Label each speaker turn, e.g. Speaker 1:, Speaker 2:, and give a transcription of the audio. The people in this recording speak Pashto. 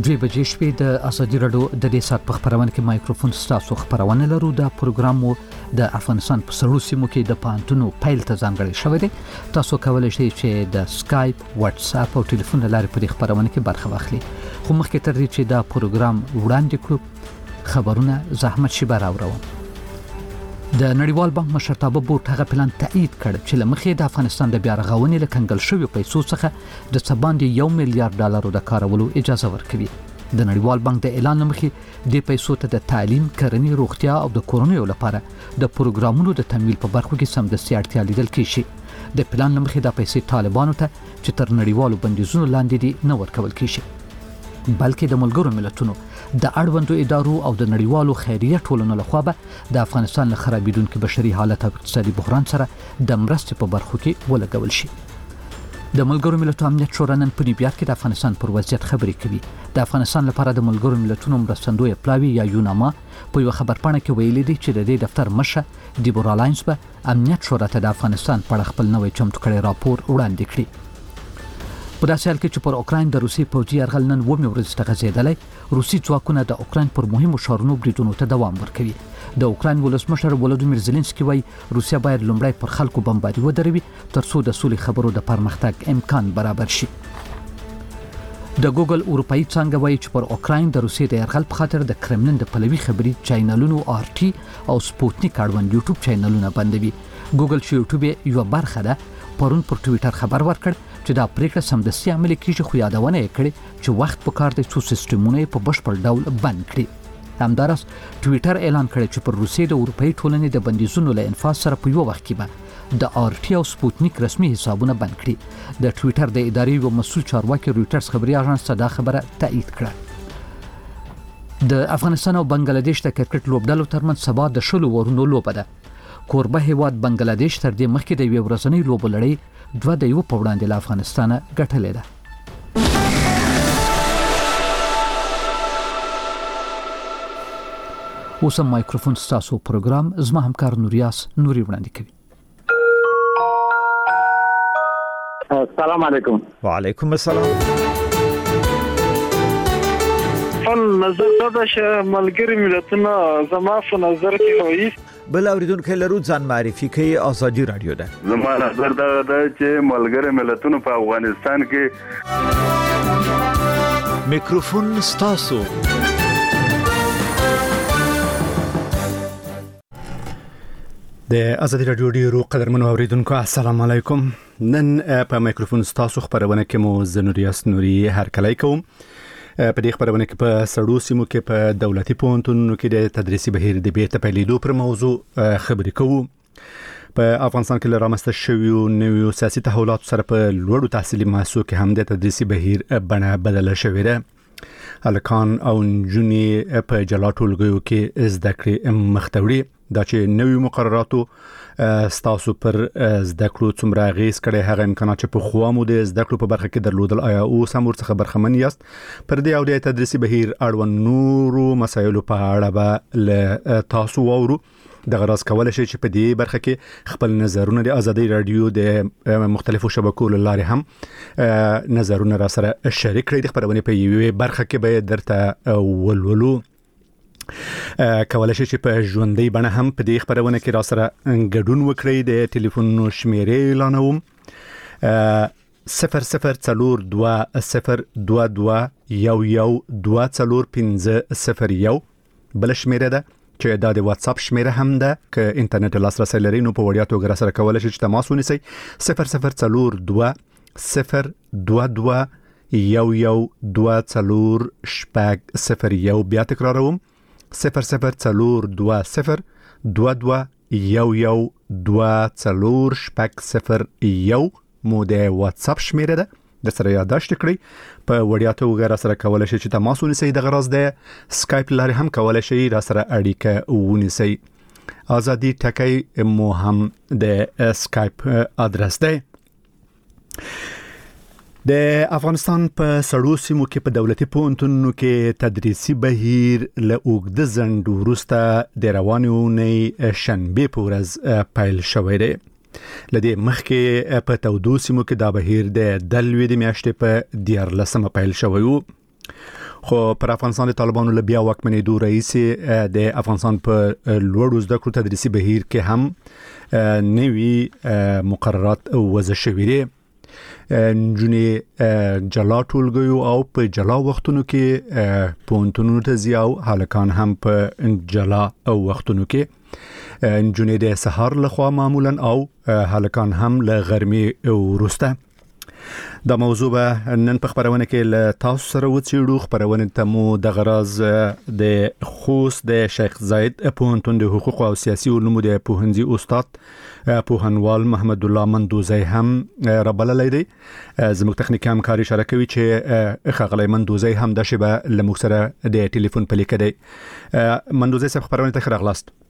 Speaker 1: بجې شپې د ازادي رادیو د دې سات په خبرونه کې مایکروفون ستاسو خبرونه لرو. د پروګرام د افغانستان په سړو سیمو کې د پانتونو پیل ته ځانګړی شوی دی. تاسو کولای شئ چې د سکایپ، واتس اپ او ټلیفون لارې په دې خبرونه کې برخه واخلئ. خو مخکې تر دې چې دا پروګرام وړاندې کړو خبرونه زحمت شي راوړم. د نړیوال بانک مشرتابه بورډ هغه پلان تایید کړ چې لمخې د افغانستان د بیا رغونې له کنګل شوی پیسو څخه د څباندې $1 میلیارډ د کارولو اجازه ورکوي. د نړیوال بانک د اعلان لمخې د پیسو ته د تعلیم، کرنې، روغتیا او د کورونو لپاره د پروګرامونو د تمویل په برخو کې سمدستي اړتیا لیدل کیږي. د پلان لمخې د پیسې طالبانو ته چې تر نړیوالو بندیزونو لاندې دي نه ورکول کیږي، بلکې د ملګرو ملتونو د اړوندو ادارو او د نړیوالو خیریه ټولنو لخوا به د افغانستان له خرابېدونکو بشري حالت او اقتصادي بحران سره د مرستې په برخو کې ولګول شي. د ملګرو ملتونو امنیت شورا نن په نیویارک کې د افغانستان پر وضعیت خبرې کوي. د افغانستان لپاره د ملګرو ملتونو مرستندوی پلاوی یا یوناما په یو خبرپاڼه کې ویلي دی چې د دې دفتر مشه دیبورا لاینز به امنیت شورا ته د افغانستان په اړه خپل نوې چمتو کړی راپور وړاندې کړي. په داسې حال کې چې پر اوکراین د روسي پوځي یرغل نن 9 ورځې ته غځېدلی، روسي ځواکونه د اوکراین پر مهمو ښارونو بریدونو ته دوام ورکوي. د اوکراین ولسمشر ولودیمیر زيلنسکي وایي روسیا باید لومړی پر خلکو بمباري ودروي ترڅو د سولې خبرو د پرمختګ امکان برابر شي. د ګوګل اروپאי څنګه وایي چې پر اوکراین د روسي د یرغل په خاطر د کرملین د پلوي خبري چینلونو RT او سپوتنیک اړوند یوټیوب چینلونه بندوي. ګوګل چې یوټیوب یو برخه ده پرون پر ټوئیټر خبر ورکړ چې دا پریکړه سمدستي عملي کیږي، خو یادونه یې کړې چې وخت په کار دی څو سیستمونه په بشپړ ډول بند کړي. همدارس ټوئیټر اعلان کړی چې پر روسیې د اروپאי ټولنې د بندیزونو له انفاذ سره په یو وخت کې به د RT او سپوتنیک رسمي حسابونه بند کړي. د ټوئیټر د ادارې یو مسؤل چارواکي رويټرز خبري اژانس ته دا خبره تایید کړه. د افغانستان او بنگلاديش د کرکټ لوبډلو ترمنځ سبا د 20 اورونو لوبه ده. کوربه هیواد بنگلاديش تر دې مخکې د یو ورځنۍ لوبو لړۍ 2-1 په وړاندې له افغانستانه ګټلې ده. اوس مایکروفون ستاسو پروګرام زما همکار نوریاس نوري وړاندې کوي.
Speaker 2: السلام علیکم.
Speaker 3: وعلیکم السلام.
Speaker 4: نظر دا چې ملګری ملتونه زما په نظر کې وایي
Speaker 3: بل اوریدونکو لرو ځان معرفي کوي. ازادي رادیو ده.
Speaker 5: زما نظر دا چې ملګری ملتونه په افغانستان کې
Speaker 3: میکروفون ستاسو. د ازادي رادیو ډیرو قدرمنو اوریدونکو السلام علیکم. نن په میکروفون ستاسو خبرونه کې مو زنوریاس نوري هرکلی کوم. په دې خبرونه کې په سړو سیمو کې په دولتي پوهنتونونو کې د تدریسي بهیر د بیرته پیلېدو پر موضوع خبرې کوو. په افغانستان کې رامنځته شویو نویو سیاسي تحولاتو سره په لوړو تحصیلي مؤسسو کې هم د تدریسي بهیر بڼه بدله شوې ده. هلکان او نجونې په جلا ټولګیو کې زده کړې مخته وړي. دا چې نویو مقرراتو ستاسو پر زده کړو څومره اغیز کړي، هغه امکانات چې په خوا مو د زده کړو په برخه کې درلودل، آیا اوس هم ورڅخه برخمن یاست؟ پر دې او د تدریسي بهیر اړوند نورو مسایلو په اړه به له تاسو واورو. د غرض کولای شي چې په دې برخه کې خپل نظرونه د ازادي رادیو د مختلفو شبکو لاره هم نظرونه را سره شریک کړئ. د خبرونه په یوې برخه کې به درته ولولو. کولای شي چې په ژوندۍ بڼه هم په دې خبرونه کې را سره ګډون وکړئ. د ټلیفون شمیرې اعلانوم 00202211245001 بل شمیره ده چې دا د واتس اپ شمیره هم ده. که انټرنیټ لاسرسي لرئ نو په وړیا توګه را سره کولای شئ چې تماس ونیسئ 002022112450 بیا تکراروم 002022112450 مو د واتس اپ شمیره ده. د سره یاداشت کړئ. په وړیا توګه را سره کولای شئ چې تماس ونیسئ. د غرض د سکایپ لارې هم کولای شئ را سره اړیکه ونیسئ. ازادي ټکی مو هم د سکایپ ادرس دی. د افغانستان په سړو سیمو کې په دولتي پوهنتونونو کې تدریسي بهیر له اوږده ځنډ وروسته د روانې اونۍ شنبې په ورځ پیل شوی دی. لدې مخکې په تودو سیمو کې دا بهیر د دلوي د میاشتې په 14 پیل شوی و. خو پر افغانستان د طالبانو له بیا واکمنېدو رئیس د افغانستان په لوړو زده کړو تدریسي بهیر کې هم نوي مقررات وضع شوي دي. نجونې جلا ټولګیو او په جلا وختونو کې پونتونو ته زیاو هلکان هم په جلا وختونو کې نجونې د سحر لخوا معمولا او هلکان هم له غرمې وروسته. دا موضوع به نن په خبرونه کې له تاسو سره وڅېړو. خبرونه ته مو د غراز د خوست د شیخ زاید پوهنتون د حقوق او سیاسي علومو د پوهنځي استاد پوهنوال محمد الله مندوزی هم رابللی دی. زموږ تخنیکی همکار اشاره کوي چې ښاغلی مندوزی هم د شبه له موږ سره د ټلیفون په لیکه دی. مندوزی صاحب خبرونه ته ښه راغلاست.